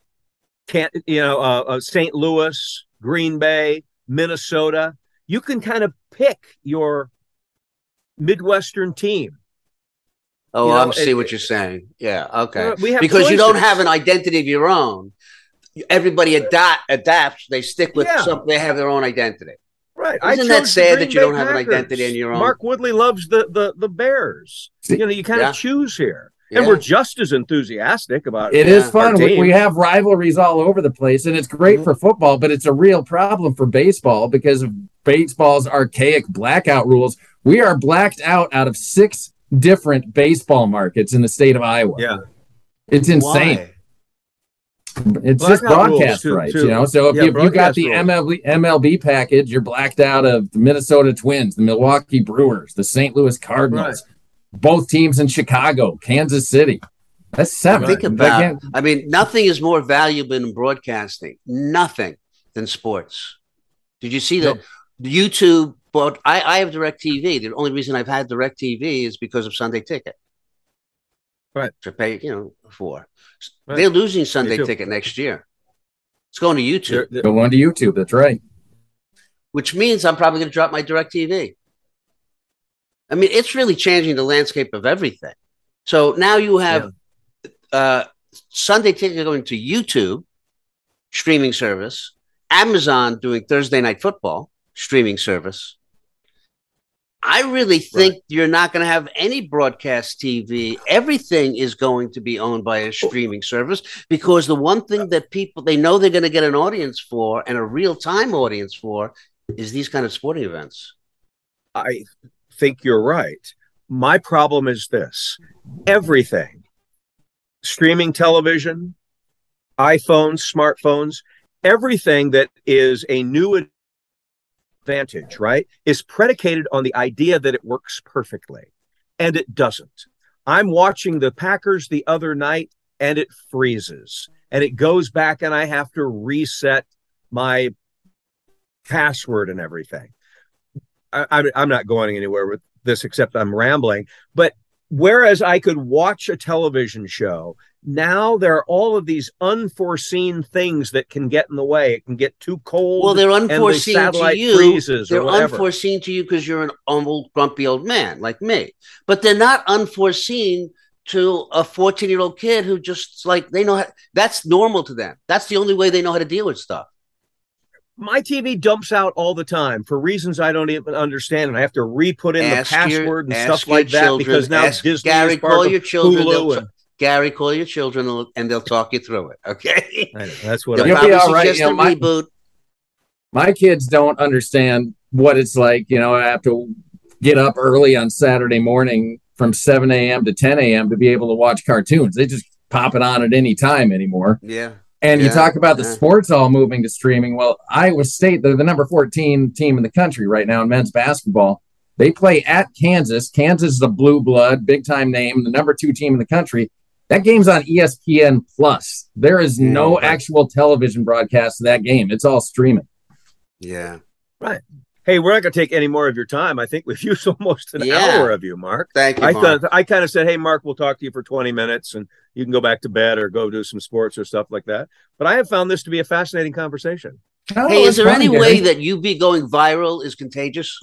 St. Louis, Green Bay, Minnesota. You can kind of pick your Midwestern team. Oh, I see what you're saying. Yeah, okay. Because choices. You don't have an identity of your own. Everybody adapts. They stick with something. They have their own identity. Right. Isn't that sad that you don't have an identity in your own? Mark Woodley loves the Bears. You kind of choose here. Yeah. And we're just as enthusiastic about it. It is fun. We have rivalries all over the place, and it's great for football, but it's a real problem for baseball because of baseball's archaic blackout rules. We are blacked out of 6 different baseball markets in the state of Iowa. Yeah. It's insane. Why? It's just broadcast rights, So if you got the MLB package, you're blacked out of the Minnesota Twins, the Milwaukee Brewers, the St. Louis Cardinals, both teams in Chicago, Kansas City. That's 7. Think about nothing is more valuable in broadcasting, nothing, than sports. Did you see that? YouTube, but I have DirecTV. The only reason I've had DirecTV is because of Sunday Ticket. Right. To pay, for. Right. They're losing Sunday Ticket next year. It's going to YouTube. They're going to YouTube, that's right. Which means I'm probably going to drop my DirecTV. I mean, it's really changing the landscape of everything. So now you have Sunday Ticket going to YouTube, streaming service, Amazon doing Thursday Night Football, streaming service. I really think you're not going to have any broadcast TV. Everything is going to be owned by a streaming service, because the one thing that they know they're going to get an audience for, and a real-time audience for, is these kind of sporting events. I think you're right. My problem is this. Everything, streaming television, iPhones, smartphones, everything that is a new advantage, right, is predicated on the idea that it works perfectly, and it doesn't. I'm watching the Packers the other night, and it freezes, and it goes back, and I have to reset my password and everything. I'm not going anywhere with this except I'm rambling, but whereas I could watch a television show, now there are all of these unforeseen things that can get in the way. It can get too cold. Well, they're unforeseen to you. They're unforeseen to you because you're an old, grumpy old man like me. But they're not unforeseen to a 14-year-old kid who just that's normal to them. That's the only way they know how to deal with stuff. My TV dumps out all the time for reasons I don't even understand, and I have to re-put in the password and stuff like that because now Disney is part of Hulu. Gary, call your children and they'll talk you through it. Okay, that's what you'll be all right. Reboot. My kids don't understand what it's like. I have to get up early on Saturday morning from 7 a.m. to 10 a.m. to be able to watch cartoons. They just pop it on at any time anymore. Yeah. And you talk about the sports all moving to streaming. Well, Iowa State, they're the number 14 team in the country right now in men's basketball. They play at Kansas. Kansas is a blue blood, big time name, the number 2 team in the country. That game's on ESPN Plus. There is no actual television broadcast of that game. It's all streaming. Yeah. Right. Hey, we're not going to take any more of your time. I think we've used almost an hour of you, Mark. Thank you, Mark. I kind of said, hey, Mark, we'll talk to you for 20 minutes and you can go back to bed or go do some sports or stuff like that. But I have found this to be a fascinating conversation. Hey, is there any way that you be going viral is contagious?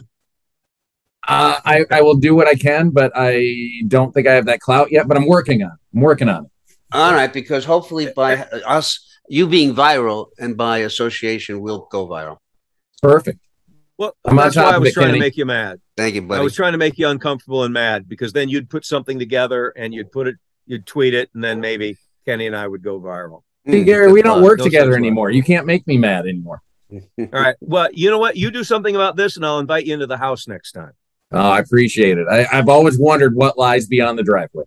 I will do what I can, but I don't think I have that clout yet, but I'm working on it. All right, because hopefully by us, you being viral and by association, we'll go viral. Perfect. Well, that's why I was trying to make you mad. Thank you, buddy. I was trying to make you uncomfortable and mad because then you'd put something together and you'd tweet it, and then maybe Kenny and I would go viral. See, Gary, we don't work together anymore. You can't make me mad anymore. All right. Well, you know what? You do something about this, and I'll invite you into the house next time. Oh, I appreciate it. I've always wondered what lies beyond the driveway.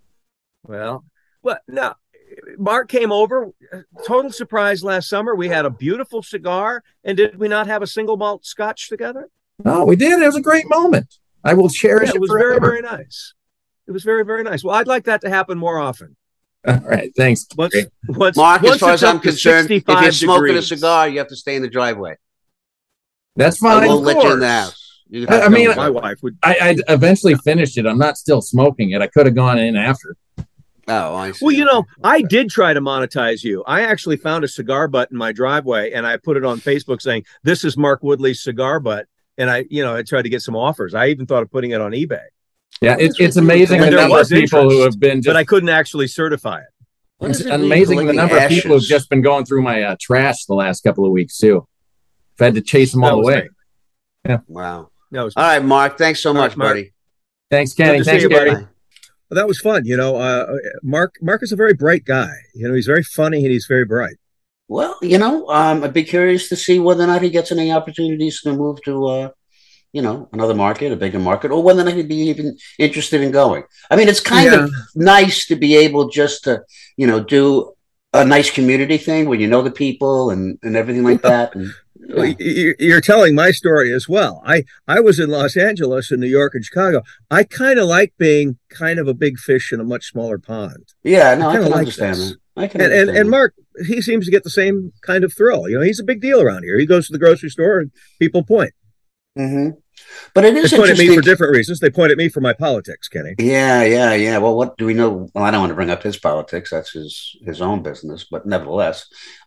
Well, no. Mark came over, total surprise last summer. We had a beautiful cigar, and did we not have a single malt scotch together? Oh, we did. It was a great moment. I will cherish it. It was forever. very, very nice. It was very, very nice. Well, I'd like that to happen more often. All right, thanks. Mark, as far as I'm concerned, if you're smoking a cigar, you have to stay in the driveway. That's fine. I won't let you in the house. I mean, my wife would. I eventually finished it. I'm not still smoking it. I could have gone in after. Oh, I see. Well, you know, I did try to monetize you. I actually found a cigar butt in my driveway, and I put it on Facebook saying, "This is Mark Woodley's cigar butt." And I tried to get some offers. I even thought of putting it on eBay. Yeah, it's amazing the number of people who have been. But I couldn't actually certify it. It's amazing the number of people who've just been going through my trash the last couple of weeks too. I've had to chase them all away. Yeah. Wow. All right, Mark. Thanks so much, buddy. Thanks, Kenny. Thanks, buddy. Well, that was fun. Mark is a very bright guy. He's very funny and he's very bright. Well, I'd be curious to see whether or not he gets any opportunities to move to, another market, a bigger market, or whether or not he'd be even interested in going. I mean, it's kind of nice to be able just to, do a nice community thing where you know the people and everything like that. And, You're telling my story as well. I was in Los Angeles and New York and Chicago. I kind of like being kind of a big fish in a much smaller pond. Yeah, no, I can understand that. And Mark, he seems to get the same kind of thrill. He's a big deal around here. He goes to the grocery store and people point. Mm-hmm. But it is they point at me for different reasons. They point at me for my politics, Kenny. Yeah. Well, what do we know? Well, I don't want to bring up his politics. That's his own business. But nevertheless,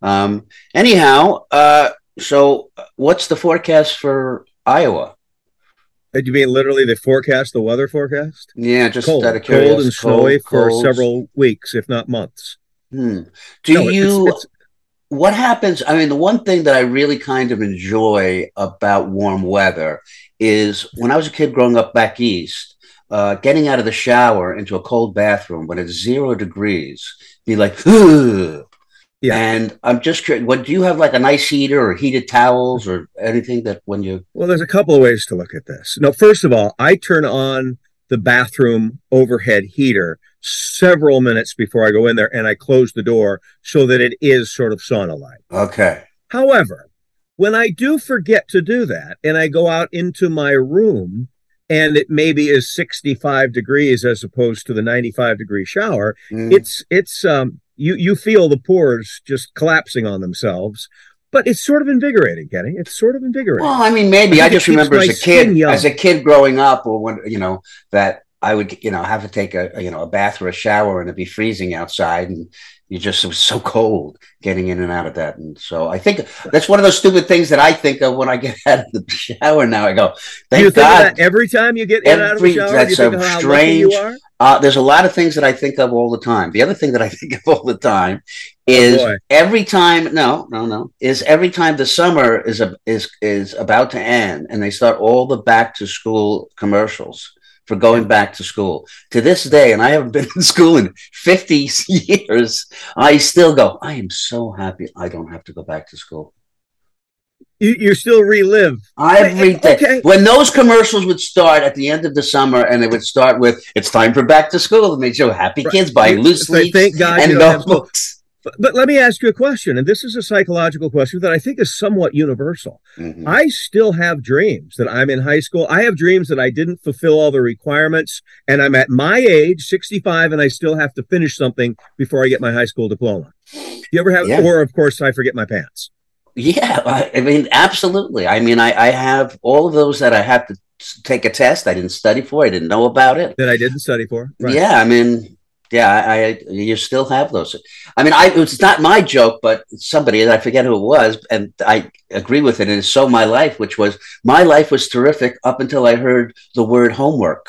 so what's the forecast for Iowa? Do you mean literally the weather forecast? Yeah, just cold and snowy for several weeks, if not months. What happens? I mean, the one thing that I really kind of enjoy about warm weather is when I was a kid growing up back east, getting out of the shower into a cold bathroom when it's 0 degrees, be like, ugh. Yeah. And I'm just curious, do you have like an ice heater or heated towels or anything that when you... Well, there's a couple of ways to look at this. No, first of all, I turn on the bathroom overhead heater several minutes before I go in there, and I close the door so that it is sort of sauna-like. Okay. However, when I do forget to do that and I go out into my room and it maybe is 65 degrees as opposed to the 95-degree shower, you feel the pores just collapsing on themselves. But it's sort of invigorating, Kenny. It's sort of invigorating. Well, I mean, maybe I just remember as a kid growing up, or when that I would have to take a bath or a shower, and it'd be freezing outside, and it was so cold getting in and out of that. And so I think that's one of those stupid things that I think of when I get out of the shower. Now I go, thank God. Every time you get in and out of the shower, that's so strange. There's a lot of things that I think of all the time. The other thing that I think of all the time is every time the summer is about to end and they start all the back to school commercials for going back to school. To this day, and I haven't been in school in 50 years, I still go, I am so happy I don't have to go back to school. You still relive every day. Okay. When those commercials would start at the end of the summer, and they would start with "It's time for back to school," and they show happy kids buying loose leaves and notebooks. But let me ask you a question, and this is a psychological question that I think is somewhat universal. Mm-hmm. I still have dreams that I'm in high school. I have dreams that I didn't fulfill all the requirements, and I'm at my age, 65, and I still have to finish something before I get my high school diploma. You ever have, or of course, I forget my pants. Yeah, I mean, absolutely. I mean, I have all of those that I have to take a test I didn't study for. I didn't know about it. That I didn't study for. Right. Yeah, I mean... Yeah, you still have those. I mean, it's not my joke, but somebody, and I forget who it was, and I agree with it. And it's so my life, which was my life was terrific up until I heard the word homework.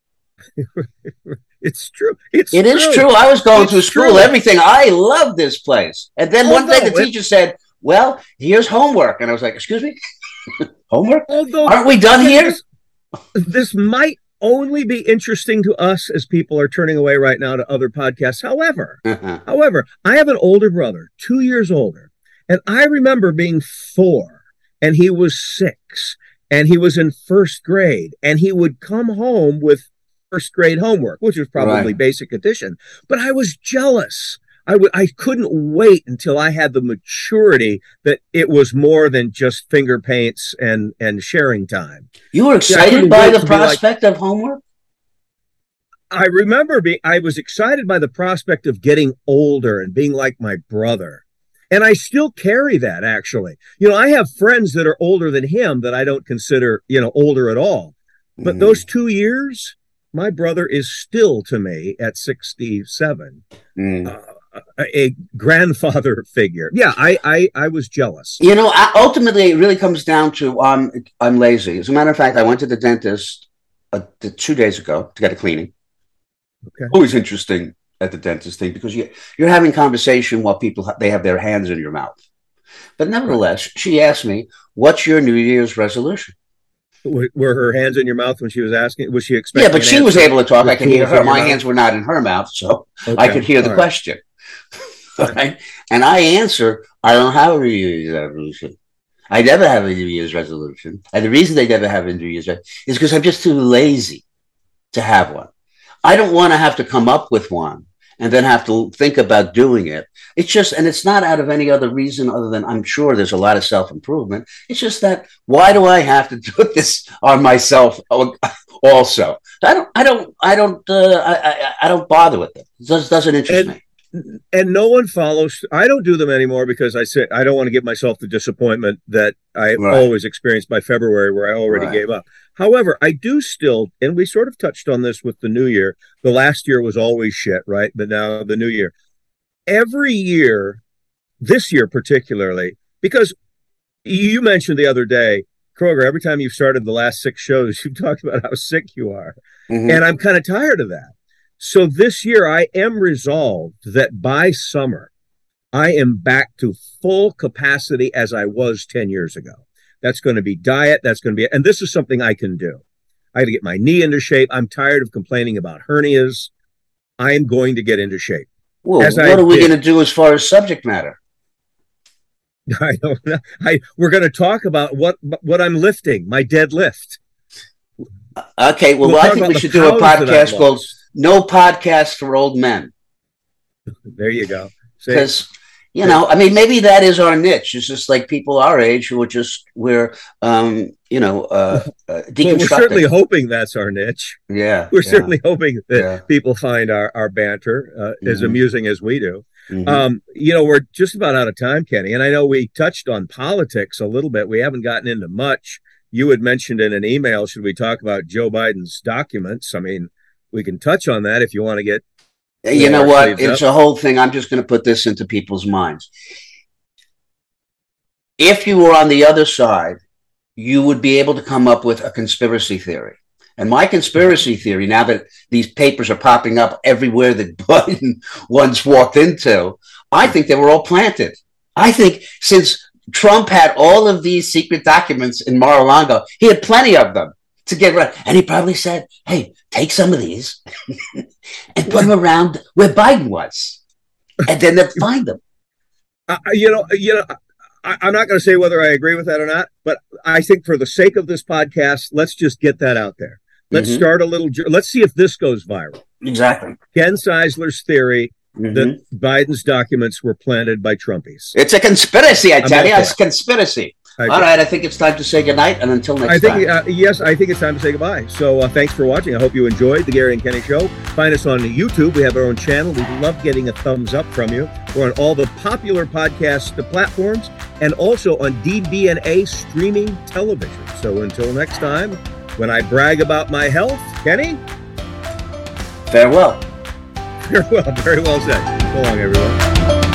It's true. It is true. I was going through school, everything. I love this place. And then one day the teacher said, well, here's homework. And I was like, excuse me? Homework? Aren't we done here? This might only be interesting to us as people are turning away right now to other podcasts. However, I have an older brother, 2 years older, and I remember being 4 and he was 6 and he was in first grade and he would come home with first grade homework, which was probably basic addition, but I was jealous. I couldn't wait until I had the maturity that it was more than just finger paints and sharing time. You were excited by the prospect of homework? I remember I was excited by the prospect of getting older and being like my brother. And I still carry that, actually. I have friends that are older than him that I don't consider, older at all. But those 2 years, my brother is still to me at 67. A grandfather figure. Yeah, I was jealous. Ultimately, it really comes down to I'm lazy. As a matter of fact, I went to the dentist 2 days ago to get a cleaning. Okay. Always interesting at the dentist thing because you're having conversation while they have their hands in your mouth. But nevertheless, she asked me, "What's your New Year's resolution?" Were her hands in your mouth when she was asking? Was she expecting? Yeah, but she was able to talk. I could hear her. My hands were not in her mouth, so I could hear the question. Right? And I answer, I don't have a New Year's resolution. I never have a New Year's resolution. And the reason they never have a New Year's resolution is because I'm just too lazy to have one. I don't want to have to come up with one and then have to think about doing it. It's just, and it's not out of any other reason other than I'm sure there's a lot of self-improvement. It's just that, why do I have to do this on myself also? I don't bother with it. It doesn't interest me. And no one follows. I don't do them anymore because I say I don't want to give myself the disappointment that I always experienced by February where I already gave up. However, I do still, and we sort of touched on this with the new year. The last year was always shit, right? But now the new year. Every year, this year particularly, because you mentioned the other day, Kroger, every time you've started the last 6 shows, you've talked about how sick you are. Mm-hmm. And I'm kind of tired of that. So this year, I am resolved that by summer, I am back to full capacity as I was 10 years ago. That's going to be diet. That's going to be, and this is something I can do. I got to get my knee into shape. I'm tired of complaining about hernias. I am going to get into shape. Well, what are we going to do as far as subject matter? I don't know. We're going to talk about what I'm lifting, my deadlift. Okay. Well, I think we should do a podcast called No Podcast for Old Men. There you go. Because, I mean, maybe that is our niche. It's just like people our age who are we're deconstructing. Well, we're certainly hoping that's our niche. Yeah. We're certainly hoping that people find our banter as amusing as we do. Mm-hmm. We're just about out of time, Kenny. And I know we touched on politics a little bit. We haven't gotten into much. You had mentioned in an email, should we talk about Joe Biden's documents? I mean, we can touch on that if you want to get. You know what? It's a whole thing. I'm just going to put this into people's minds. If you were on the other side, you would be able to come up with a conspiracy theory. And my conspiracy theory, now that these papers are popping up everywhere that Biden once walked into, I think they were all planted. I think since Trump had all of these secret documents in Mar-a-Lago, he had plenty of them to get right. And he probably said, hey, take some of these and put them around where Biden was. And then they'll find them. I'm not going to say whether I agree with that or not, but I think for the sake of this podcast, let's just get that out there. Let's start a little. Let's see if this goes viral. Exactly. Ken Seisler's theory that Biden's documents were planted by Trumpies. It's a conspiracy, I tell you. It's a conspiracy. All right, I think it's time to say goodnight, and until next time. Yes, I think it's time to say goodbye. So thanks for watching. I hope you enjoyed the Gary and Kenny Show. Find us on YouTube. We have our own channel. We love getting a thumbs up from you. We're on all the popular podcast platforms and also on DBNA streaming television. So until next time, when I brag about my health, Kenny? Farewell. Farewell. Very well said. So long, everyone.